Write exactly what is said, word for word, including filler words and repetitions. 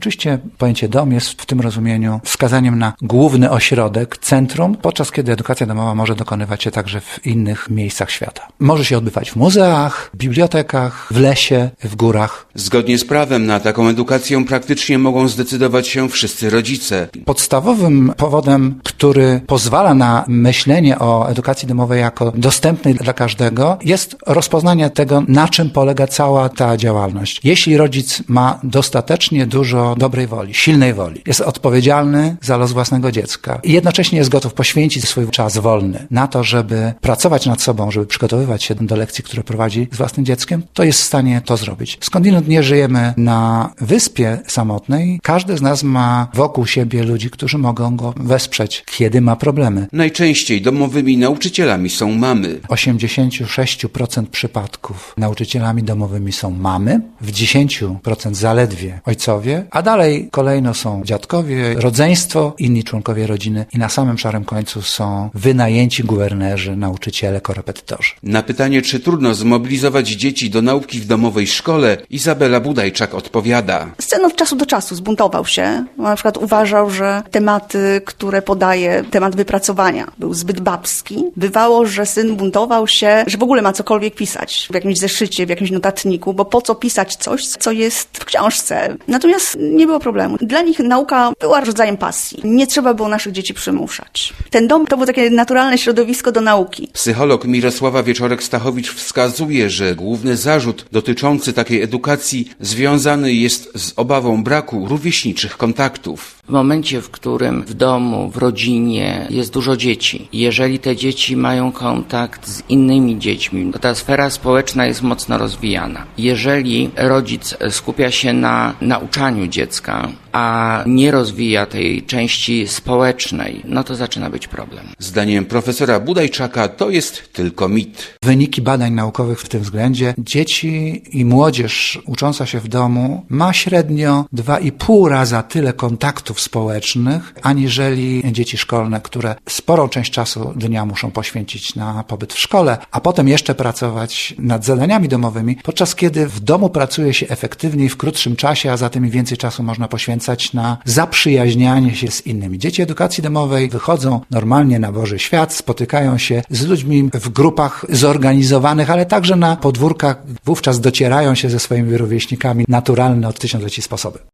Oczywiście pojęcie dom jest w tym rozumieniu wskazaniem na główny ośrodek, centrum, podczas kiedy edukacja domowa może dokonywać się także w innych miejscach świata. Może się odbywać w muzeach, w bibliotekach, w lesie, w górach. Zgodnie z prawem na taką edukację praktycznie mogą zdecydować się wszyscy rodzice. Podstawowym powodem, który pozwala na myślenie o edukacji domowej jako dostępnej dla każdego, jest rozpoznanie tego, na czym polega cała ta działalność. Jeśli rodzic ma dostatecznie dużo dobrej woli, silnej woli, jest odpowiedzialny za los własnego dziecka i jednocześnie jest gotów poświęcić swój czas wolny na to, żeby pracować nad sobą, żeby przygotowywać się do lekcji, które prowadzi z własnym dzieckiem, to jest w stanie to zrobić. Skądinąd nie żyjemy na wyspie samotnej, każdy z nas ma wokół siebie ludzi, którzy mogą go wesprzeć, kiedy ma problemy. Najczęściej domowymi nauczycielami są mamy. W osiemdziesięciu sześciu procent przypadków nauczycielami domowymi są mamy, w dziesięciu procent zaledwie ojcowie, a dalej kolejno są dziadkowie, rodzeństwo, inni członkowie rodziny i na samym szarym końcu są wynajęci guwernerzy, nauczyciele, korepetytorzy. Na pytanie, czy trudno zmobilizować dzieci do nauki w domowej szkole, Izabela Budajczak odpowiada. Syn od czasu do czasu zbuntował się. Na przykład uważał, że tematy, które podaje, temat wypracowania był zbyt babski. Bywało, że syn buntował się, że w ogóle ma cokolwiek pisać w jakimś zeszycie, w jakimś notatniku, bo po co pisać coś, co jest w książce. Natomiast nie było problemu. Dla nich nauka była rodzajem pasji. Nie trzeba było naszych dzieci przymuszać. Ten dom to było takie naturalne środowisko do nauki. Psycholog Mirosława Wieczorek-Stachowicz wskazuje, że główny zarzut dotyczący takiej edukacji związany jest z obawą braku rówieśniczych kontaktów. W momencie, w którym w domu, w rodzinie jest dużo dzieci, jeżeli te dzieci mają kontakt z innymi dziećmi, to ta sfera społeczna jest mocno rozwijana. Jeżeli rodzic skupia się na nauczaniu dziecka, a nie rozwija tej części społecznej, no to zaczyna być problem. Zdaniem profesora Budajczaka to jest tylko mit. Wyniki badań naukowych w tym względzie, dzieci i młodzież ucząca się w domu ma średnio dwa i pół raza tyle kontaktów społecznych, aniżeli dzieci szkolne, które sporą część czasu dnia muszą poświęcić na pobyt w szkole, a potem jeszcze pracować nad zadaniami domowymi, podczas kiedy w domu pracuje się efektywniej w krótszym czasie, a zatem i więcej czasu można poświęcać na zaprzyjaźnianie się z innymi. Dzieci edukacji domowej wychodzą normalnie na Boży świat, spotykają się z ludźmi w grupach zorganizowanych, ale także na podwórkach. Wówczas docierają się ze swoimi rówieśnikami naturalne od tysiącleci sposoby.